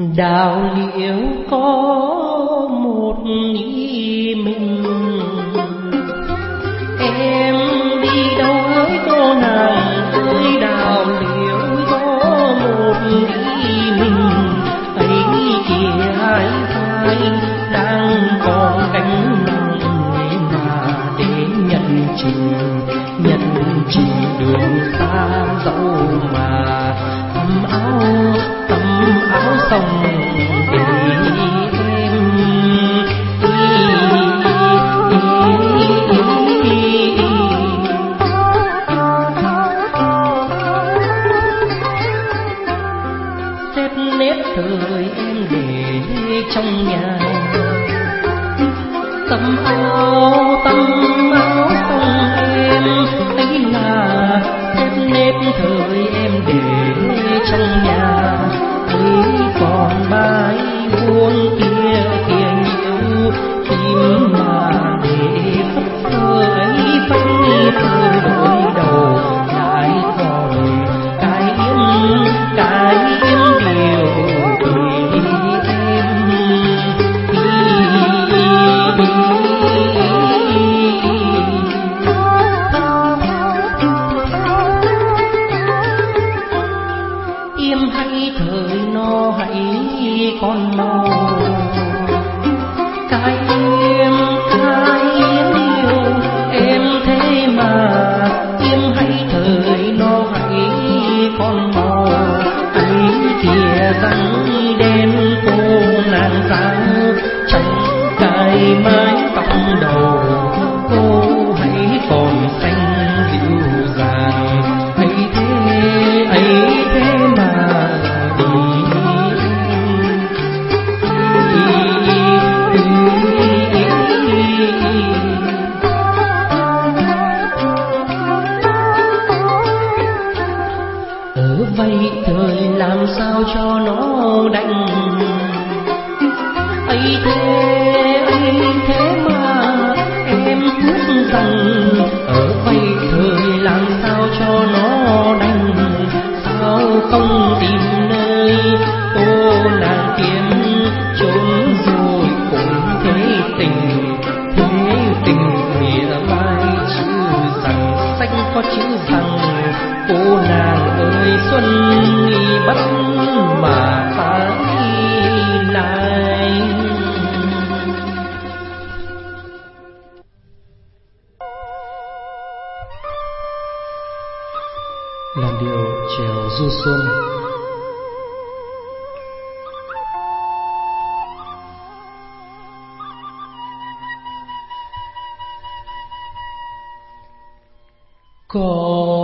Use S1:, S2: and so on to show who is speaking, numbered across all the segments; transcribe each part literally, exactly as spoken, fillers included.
S1: Đào liễu có một mình, em đi đâu hỡi cô nàng ơi. Đào liễu có một mình, ấy kìa hai vai đang còn cánh nặng mà để nhận trình nhận trình đường xa dẫu mà thầm áo thầm áo sông để em xếp nếp thời em để trong nhà. Tấm áo tấm áo sông em ấy là xếp nếp thời em để trong nhà. Ấy còn bãi buông kia kia nhiều chim mà để phất phơ ấy phanh phơ đôi đầu lại còn cái yếm cái yếm điều tùy em. Im hay thời nó hãy con mau cái em cái em yêu em thế mà. Im hay thời nó hãy con mau ấy kìa răng đen cô nàng dáng trắng cài mái tóc đầu. Cô hãy còn xanh dịu dàng ấy thế ấy thế mà ở vây thời làm sao cho nó đành ấy thế ấy thế mà em ước rằng ở vây thời làm sao cho nó đành. Sao không tìm nơi cô nàng kiếm trốn rồi cũng thế tình thế tình nghĩa mai chữ rằng sách có chữ rằng cô nàng ơi xuân bất mà phải lại. Làn điệu chèo du xuân. Có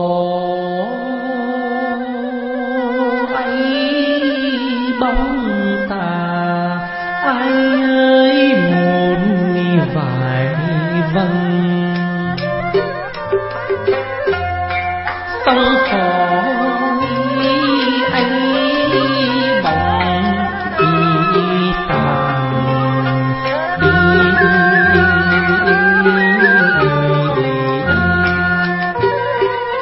S1: ấy bóng tà ai ơi một vài vầng sông khói ấy bóng đi tàn đi.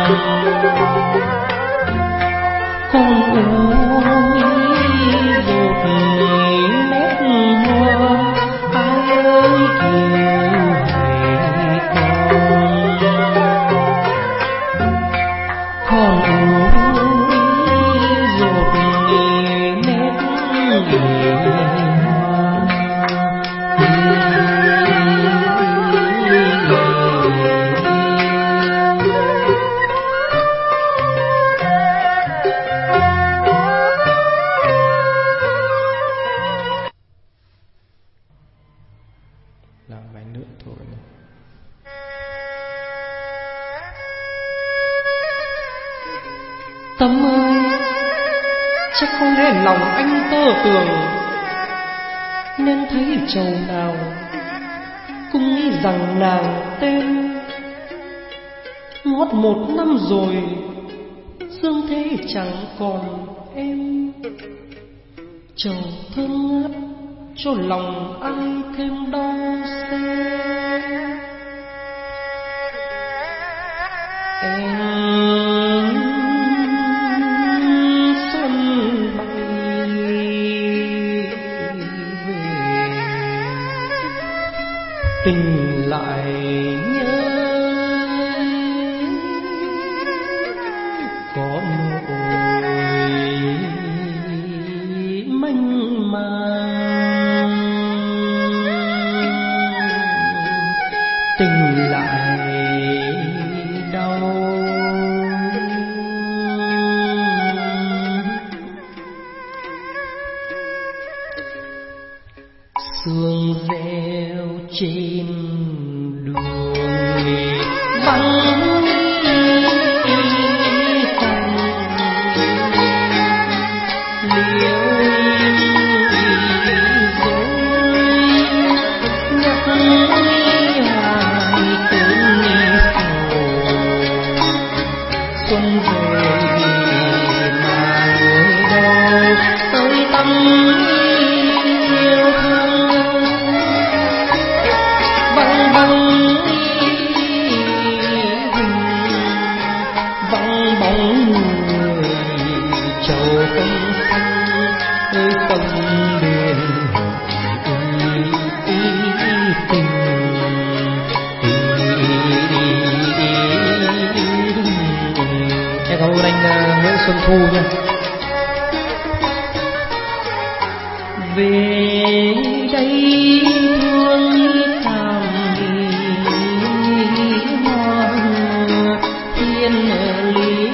S1: con ơi dột nét hoa ai ơi kiều hãy con con ơi dột nét hoa.
S2: Tâm ơi, chắc có lẽ lòng anh tơ tưởng, nên thấy chầu nào cũng nghĩ rằng nàng tên. Ngót một năm rồi, dương thế chẳng còn em. Chầu thơm ngát cho lòng ai thêm đau xé. Em tình lại nhớ có nỗi mênh mang, tình lại đau. Sương reo trên đường vắng cành, liễu dối nhắc hoài cơn sầu. Xuân về mà người đâu tới tâm yêu thương. Vắng vắng vắng bóng người trầu không xanh ơi công đền ý ý tình. Em cảm ơn anh Nguyễn Xuân Thu nha. Về đây thương cảm hoa thiên lý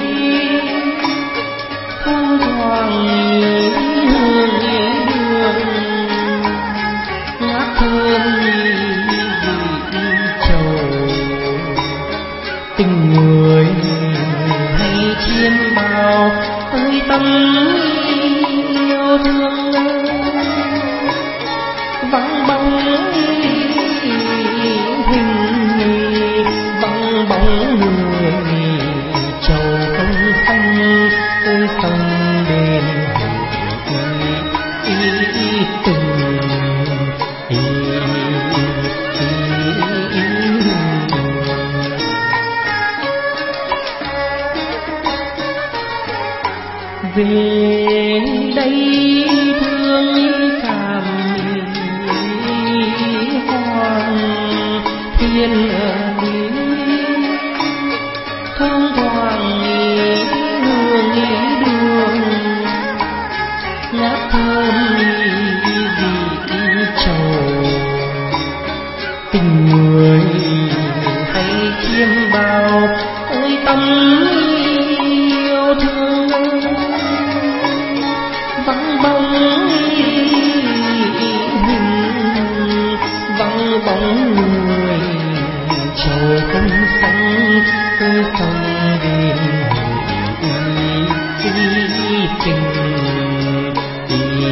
S2: không thoảng hương đường ngát thơm vị trầu. Tình người hay chiêm bao ơi tâm yêu thương. Vắng bóng hình vắng bóng người trầu không xanh ơi sông đền ý ý tình ý về đây thương cảm thiên lý thoáng thoảng hương đường ngát thơm vị trầu. Tình người hay chiêm bao ơi tâm yêu thương. Vắng bóng vắng bóng người trầu không xanh ơi sông đền ý ý tình ý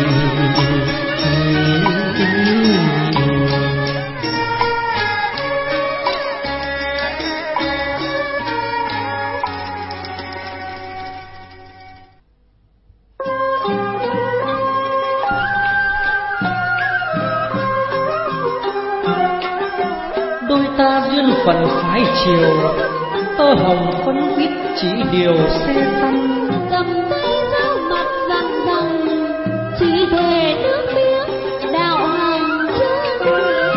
S2: đôi ta duyên phận phái chiều,
S1: tơ hồng phân ít chỉ điều xe xanh.
S2: Cầm tay giáo mặt dằn dằn, chỉ thề nước biếc đạo hàng chân.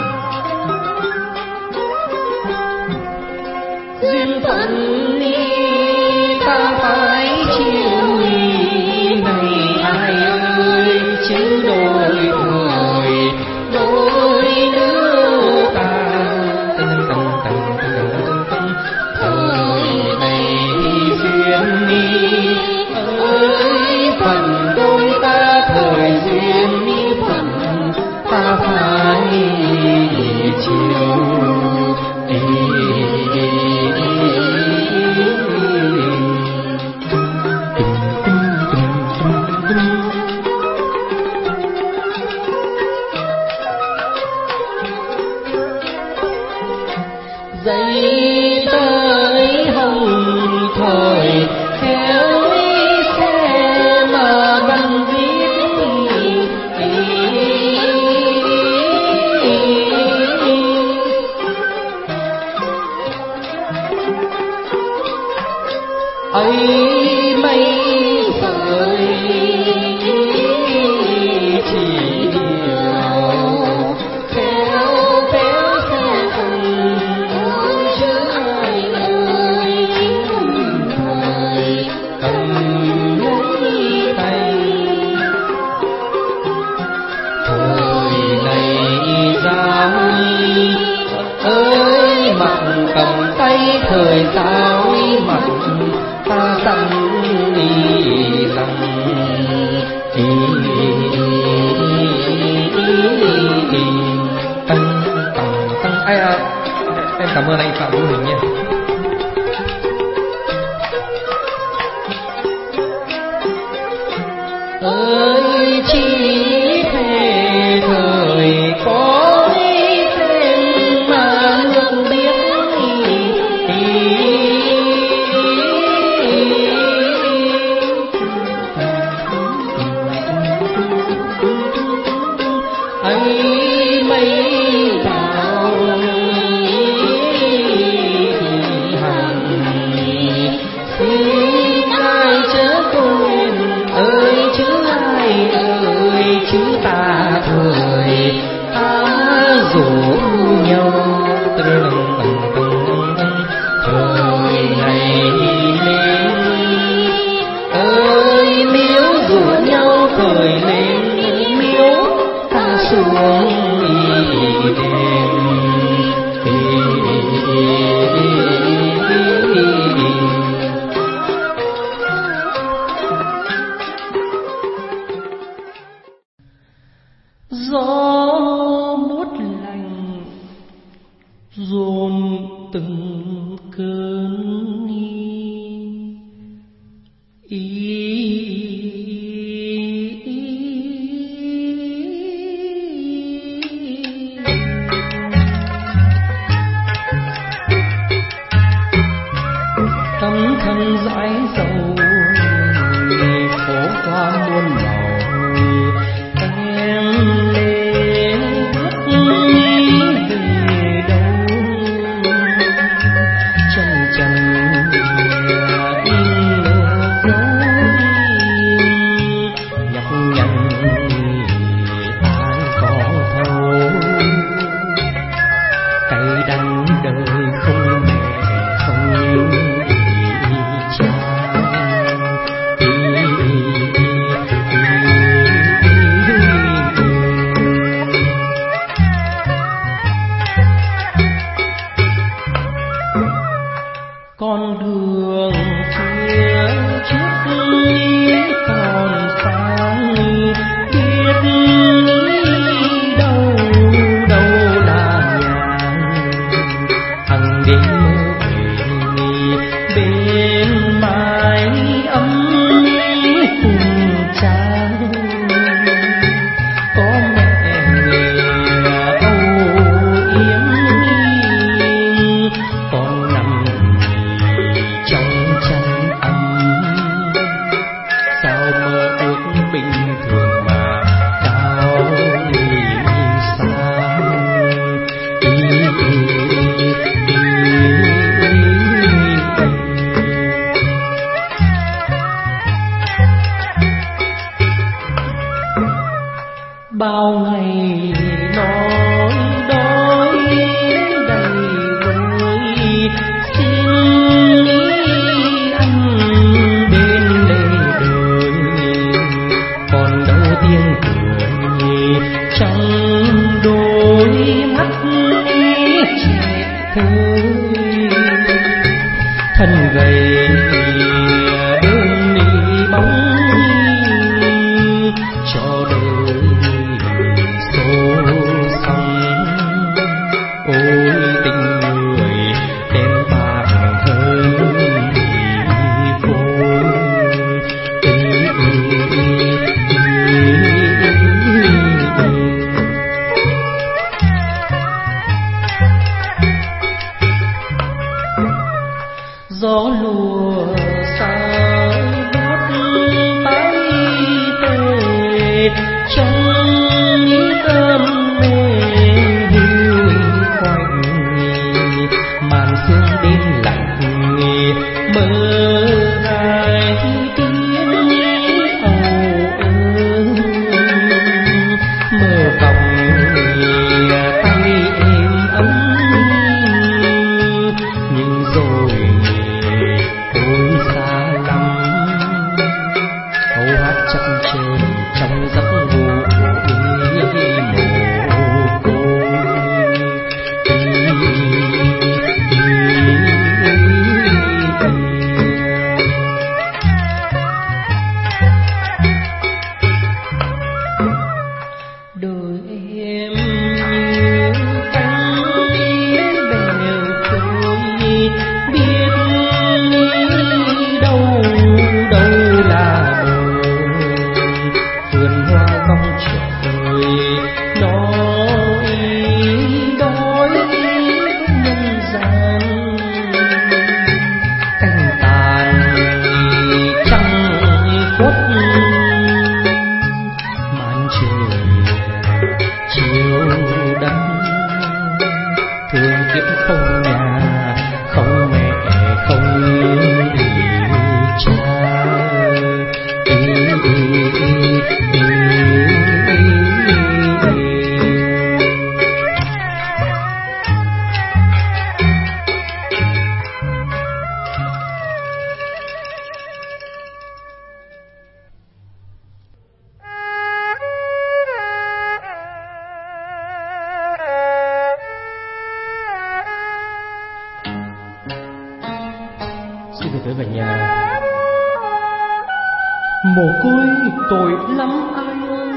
S1: Duyên phận đi ta phải chịu này ai ơi, chứ đôi thời đôi nước ta. Tần tần tần tần tần thời này duyên đi ơi, phận đôi ta thời duyên đi phận ta phải chịu. Dậy tới hồng thời theo xe mà bằng viết ấy mấy sợi chỉ điều theo theo xe cùng chứ ai ơi thời cầm lấy tay. Thời này giáo ơi mặt cầm tay, thời giáo mặt ta dặn đi rằng tăng tăng tăng ai à, em cảm ơn anh Phạm Vũ Hình nha. Ơi chỉ thề thời có tên mà nước biết ấy mấy đạo hàng xin ai chớ quên ơi, chứ ai ơi chứ ta thời ta rủ nhau. Thời này lên ơi miếu rủ nhau, thời lên miếu ta xuống đêm. Gió buốt lạnh dồn từng cơn ý, tâm thân dãi dầu phố qua muôn màu. Em lên bước về đâu chân trần in nước dấu nhọc nhằn ai có thấu. Cay đắng đời không mẹ không cha. bao ngày nói đói đầy vơi, xin anh bên lề đời, còn đâu tiếng cười trong đôi mắt trẻ thơ. Thân gầy đơn ni bóng cho đời số sóng. Ôi tình người đêm bạc hơi vội. Gió lùa xa gót tay tê trong cơn mê hiu quạnh, màn sương đêm lạnh mơ hai tiếng âu ơ, mơ vòng tay êm ấm nhưng rồi ôi xa lắm. Câu hát chậm chờn trong giấc ngủ mồ côi. Đời em như cánh bèo trôi, biết đâu đâu là bờ. Vườn hoa cong trời nói đói nhân gian, cành tàn trăng khuất màn trời chiều đất. Thương kiếp không nhà không mẹ không cha. Xin được trở về nhà. Mồ côi tội lắm ai ơi,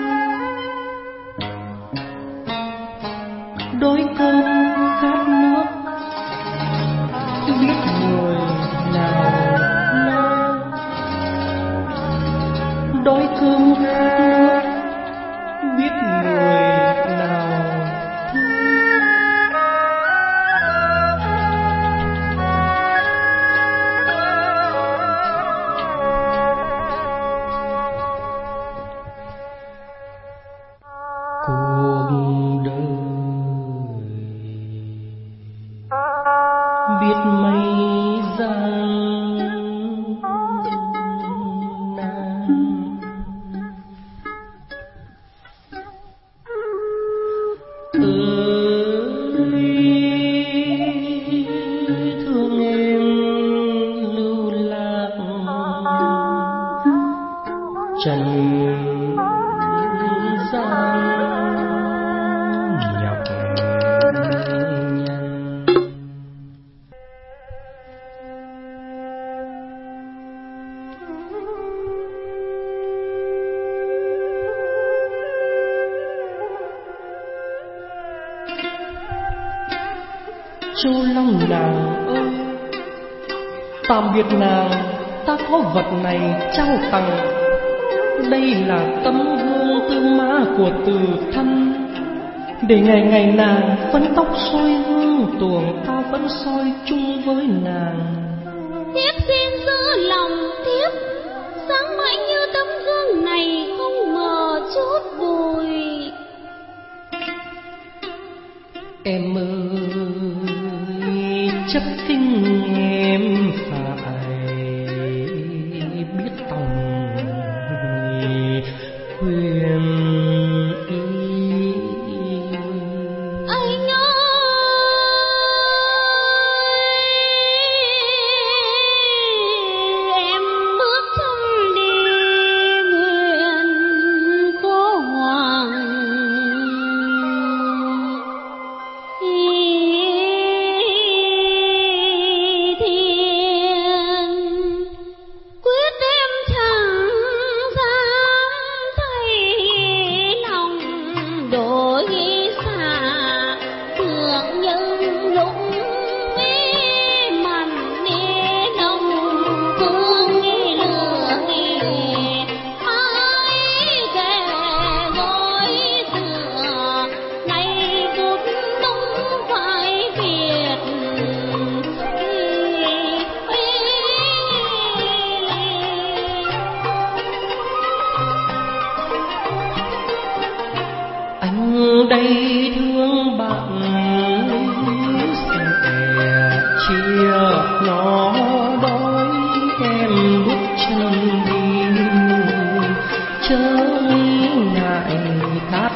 S1: đói cơm khát nước biết người nào lo. Đói cơm khát nước biết người nào thương. Cuộc đời biết mấy gian nan, ơi thương em lưu lạc trần gian nhọc nhằn. Châu Long nàng ơi, tạm biệt nàng, ta có vật này trao tặng. Đây là tấm gương tư mã của từ thân, để ngày ngày nàng phấn tóc soi hương tuồng, ta vẫn soi chung với nàng.
S2: Thiếp xin giữ lòng thiếp, sáng mãi như tấm gương này không ngờ chút bụi.
S1: Em ơi chất kinh em phải biết tòng khuyên ý.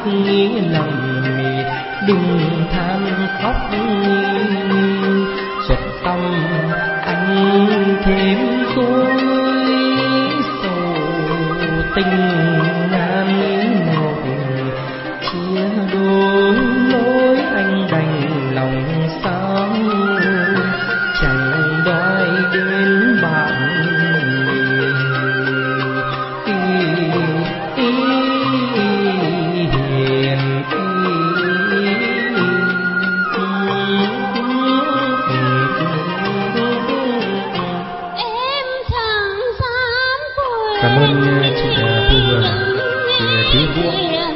S1: nghĩ lòng đừng than khóc, xuất tâm anh thêm dối sầu tình nan nổi, chia đôi lối anh đành lòng sao chẳng đói đến bạn.
S3: Cảm ơn chị Thu Hường, chị Thúy Vũ.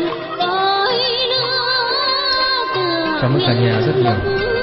S3: Cảm ơn cả nhà rất nhiều.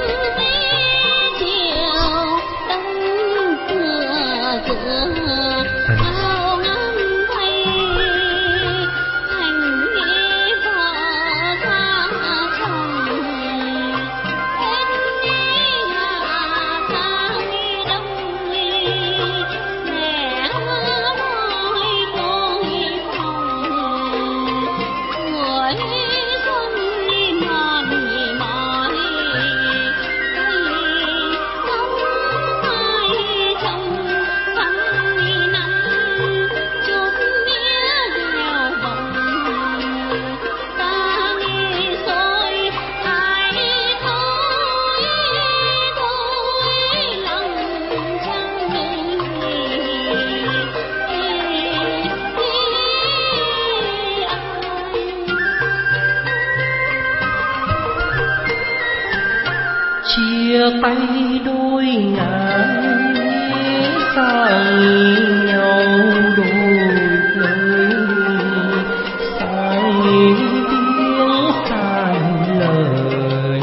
S1: Chia tay đôi ngả xa nhau đôi lời, xa tiếng xa lời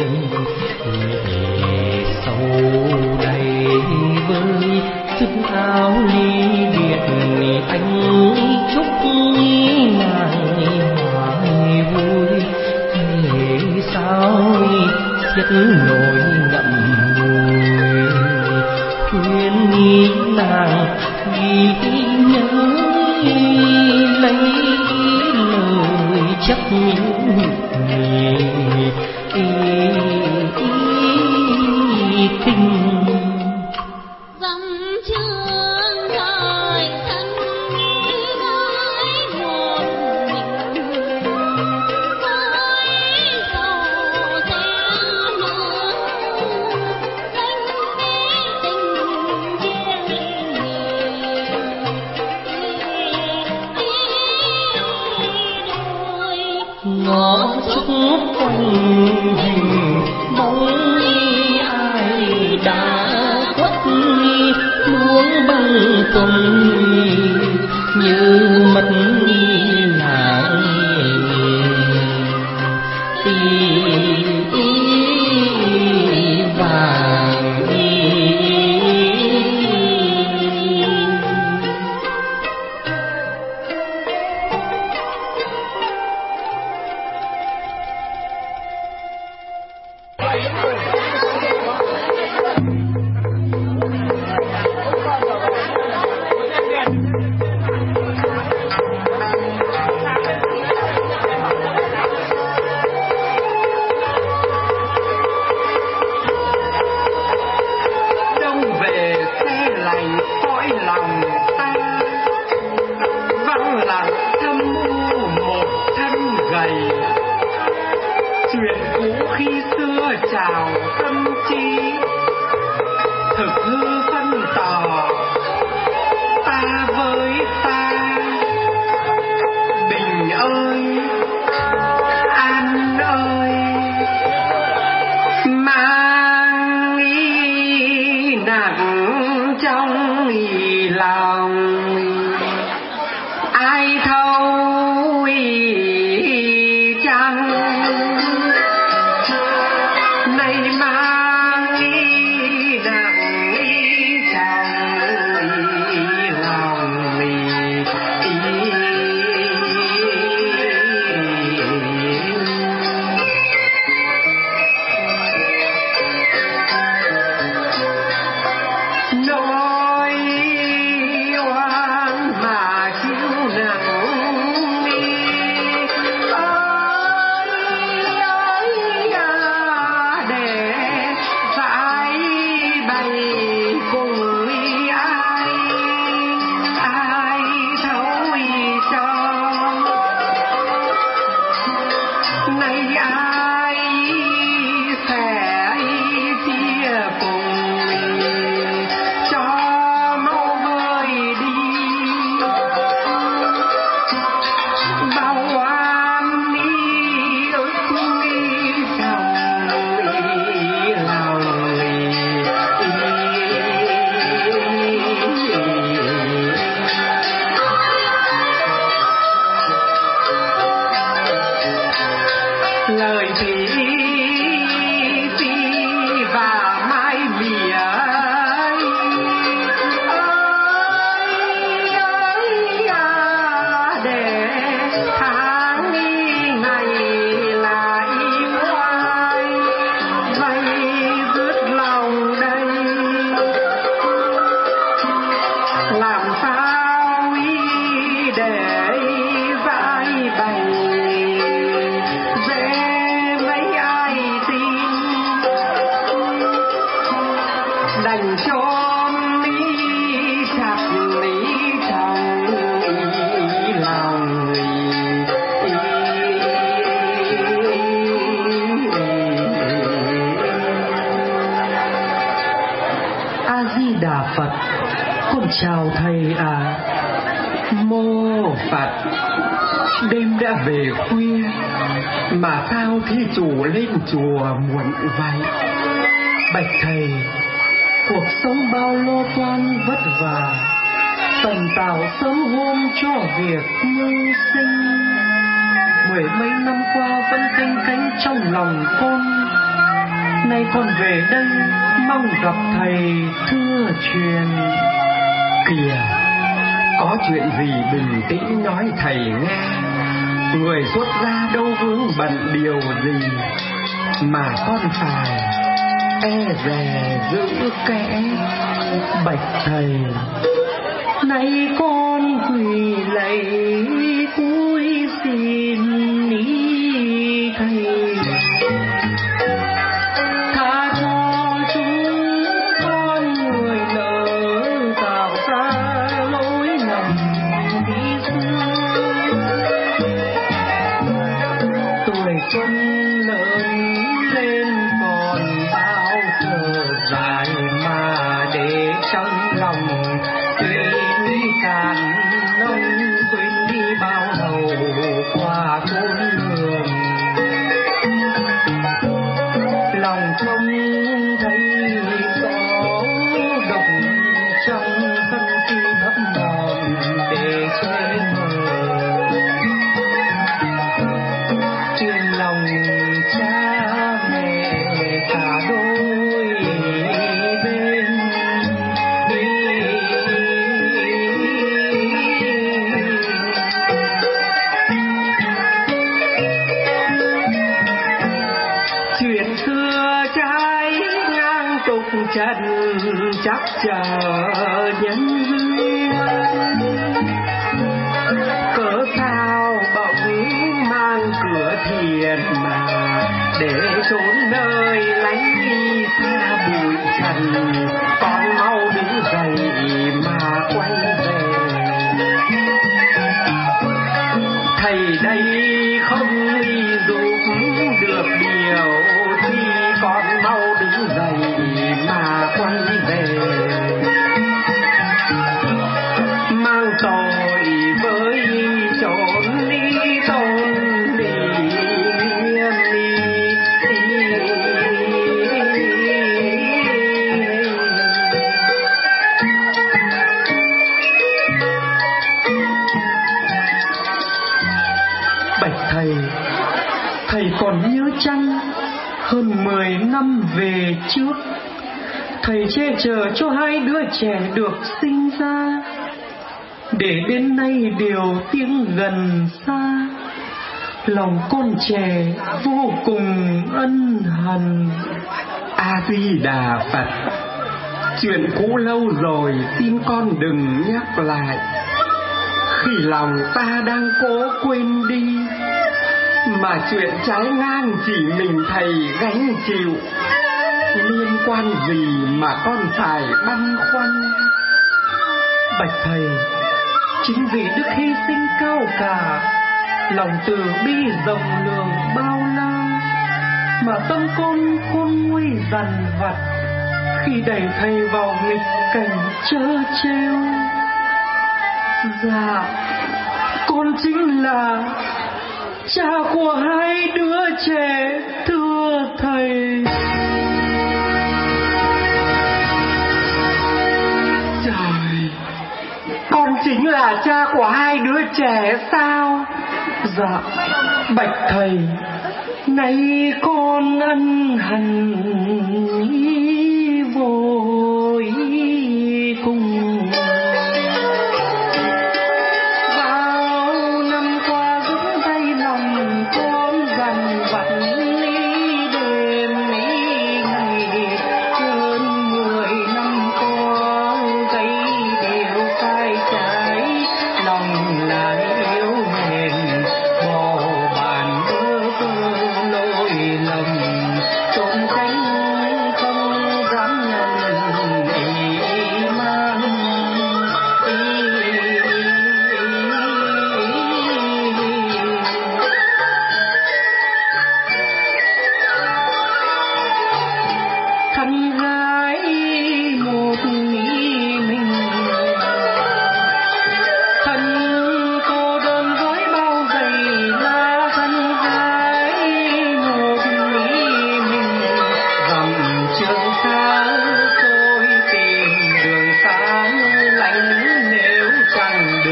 S1: về sâu đầy vơi sức áo ly biệt anh chúc nàng hoài vui hay sao xiết nỗi ngậm ngùi khuyên nghĩ nàng ghi nhớ lấy lời chắc những người tình. Ngõ trúc quanh hình bóng ai đã khuất luống băng tuần như mất làng tí vàng.
S4: Chuyện cũ khi xưa chào tâm trí, thực hư phân tỏ ta với ta. Bình ơi, an ơi, mang ý nặng trong ý lòng, ai thấu ý chăng nay mang ý nặng ý trong ý lòng ý, ý. Nỗi oan mà chịu nặng Chào thầy à, mô Phật. Đêm đã về khuya mà sao thi chủ lên chùa muộn vậy? Bạch thầy, cuộc sống bao lo toan vất vả, tần tảo sớm hôm cho việc mưu sinh. Mười mấy năm qua vẫn canh cánh trong lòng con, nay con về đây mong gặp thầy thưa truyền. Kìa, có chuyện gì bình tĩnh nói thầy nghe. Người xuất gia đâu vướng bận điều gì mà con phải e dè giữ kẽ. Bạch thầy, nay con quỳ lạy cúi xin ý thầy tha cho chúng con người lỡ tạo ra lỗi lầm bí xưa. Tuổi xuân lớn lên còn bao giờ dài mà để trong lòng quên cạn nông, quên đi bao hầu qua khôn lường. Lòng không thấy gió độc trong sân si thấp mòn để che mờ. Chuyên lòng cha mẹ cả đôi bên đi. Chuyện xưa trái ngang tục trần chắc chờ nhân duyên. Cớ sao bỗng mang cửa thiền mà để trốn nơi lánh đi xa bụi trần. Con mau đứng dậy mà quay về. Thầy đây không giúp được điều thì con mau đứng dậy mà quay về. Mang tội với trốn đi tôn đi nghiêm đi. Bạch thầy, thầy còn nhớ chăng hơn mười năm về trước, thầy che chở cho hai đứa trẻ được sinh ra, để đến nay điều tiếng gần xa. Lòng con trẻ vô cùng ân hận. A Di Đà Phật. Chuyện cũ lâu rồi xin con đừng nhắc lại. Khi lòng ta đang cố quên đi, mà chuyện trái ngang chỉ mình thầy gánh chịu. Liên quan gì mà con phải băn khoăn? Bạch thầy, chính vì đức hy sinh cao cả, lòng từ bi rộng lượng bao la, mà tâm con khôn nguy dằn vặt khi đẩy thầy vào nghịch cảnh trơ trêu. Dạ, con chính là cha của hai đứa trẻ thưa thầy. Trời, con chính là cha của hai đứa trẻ sao? Dạ, bạch thầy, nay con ân hận vội cùng. Không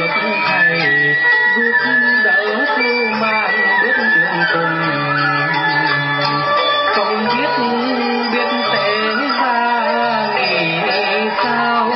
S4: thầy giúp đỡ cứu mang bước đường cùng, không biết biết tế ra nghĩ sao.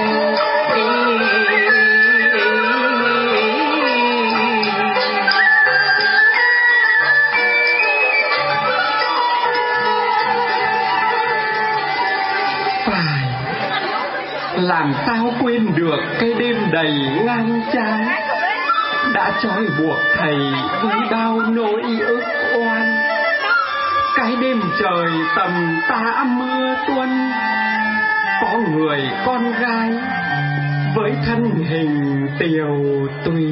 S4: Phải làm sao quên được cái đêm đầy ngang trái đã trói buộc thầy với bao nỗi ức oan. Cái đêm trời tầm tã mưa tuôn, có người con gái với thân hình tiều tùy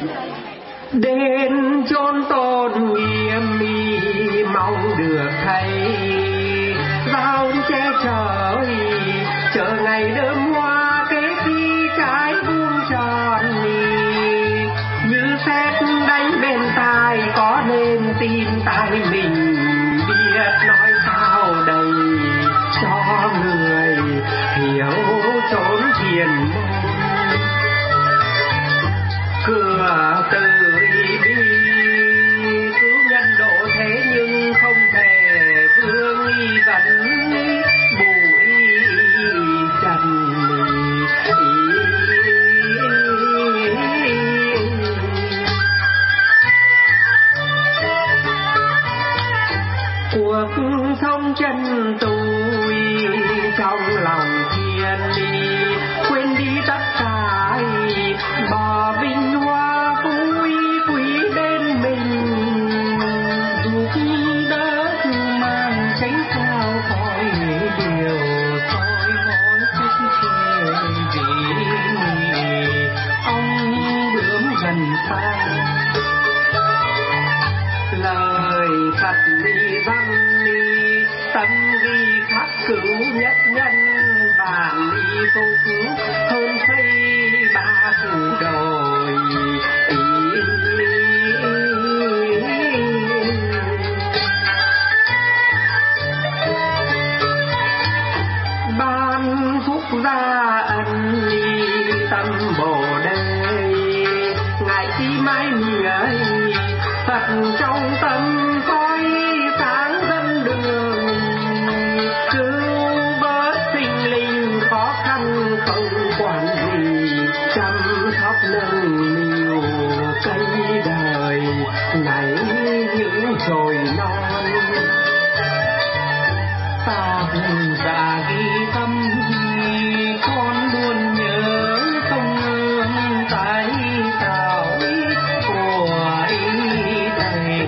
S4: đến chốn tôn nghiêm mi mong được thầy giao che trời chờ ngày đơm hoa kế khi trái buông tròn. Như sét đánh bên tai có nên tin tai mình biết nói sao đây cho người hiểu chốn thiền môn. Cửa từ bi cứu nhân độ thế nhưng không thể vương y vẫn bụi trần. Cuộc sống chân tôi trong lòng thiên đi quên đi tất cả bỏ vinh hoa vui quý bên mình giúp đỡ mang tránh sao khỏi điều soi mói chút chê vì ông bướm gần xa. Lời Phật đi văn đi tâm ghi khắc cứu nhất nhân vạn y phục hơn xây ba phủ đồi. Ban phúc gia ân tâm bồ đề ngài chi mãi mỉa Phật trong tâm soi sáng dân đường cứu vớt sinh linh khó khăn không quản gì chăm sóc nâng niu cây đời nảy những chồi non. Ta già ghi tâm con luôn nhớ không ngừng tại sao của ý thầy.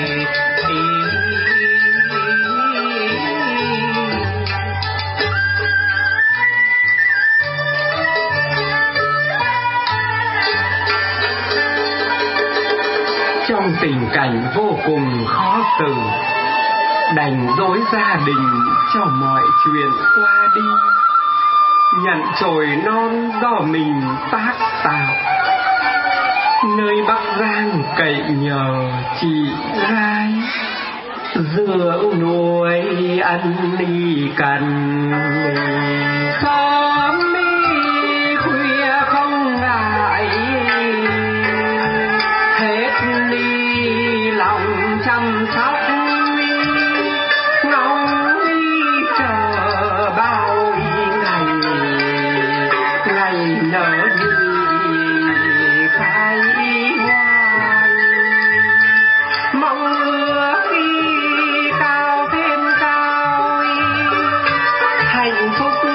S4: Trong tình cảnh vô cùng khó xử, đành dối gia đình cho mọi chuyện qua đi, nhận chồi non do mình tác tạo. Nơi Bắc Giang cậy nhờ chị gái dưỡng nuôi ăn đi cần. Sớm đi khuya không ngại hết đi lòng chăm sóc ngóng đi chờ bao ngày ngày nở như khai hoa. Mong ước khi cao thêm cao hạnh phúc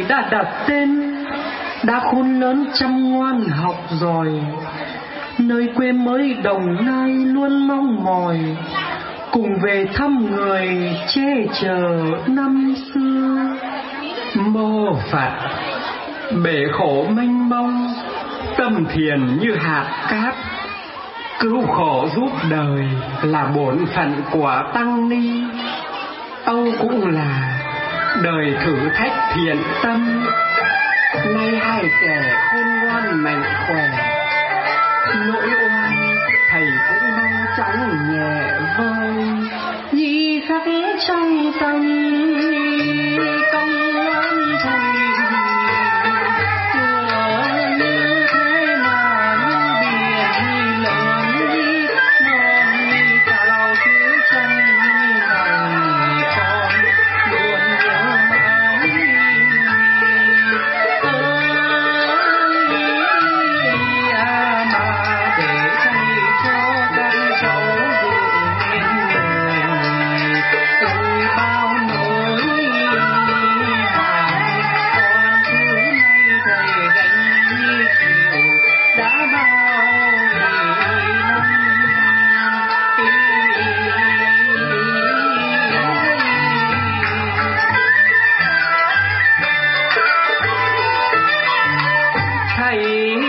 S4: đã đặt tên, đã khôn lớn chăm ngoan học giỏi, nơi quê mới Đồng Nai luôn mong mỏi, cùng về thăm người che chở năm xưa.
S5: Mô Phật, bể khổ mênh mông, tâm thiền như hạt cát, cứu khổ giúp đời là bổn phận của tăng ni. Âu cũng là đời thử thách thiện tâm, nay hai kẻ khôn ngoan mạnh khỏe, nỗi oan thầy cũng đau chẳng nhẹ vơi.
S1: Di khắc trong tâm công oan thầy, chùa như thế mà như biển lớn, non cao chứa chân lòng con luôn nhớ mãi. Ơi à mà để thầy cho con cháu được yên đời, ôi bao nỗi hàm con thứ nay thầy gánh chịu đã bao năm.
S4: Thầy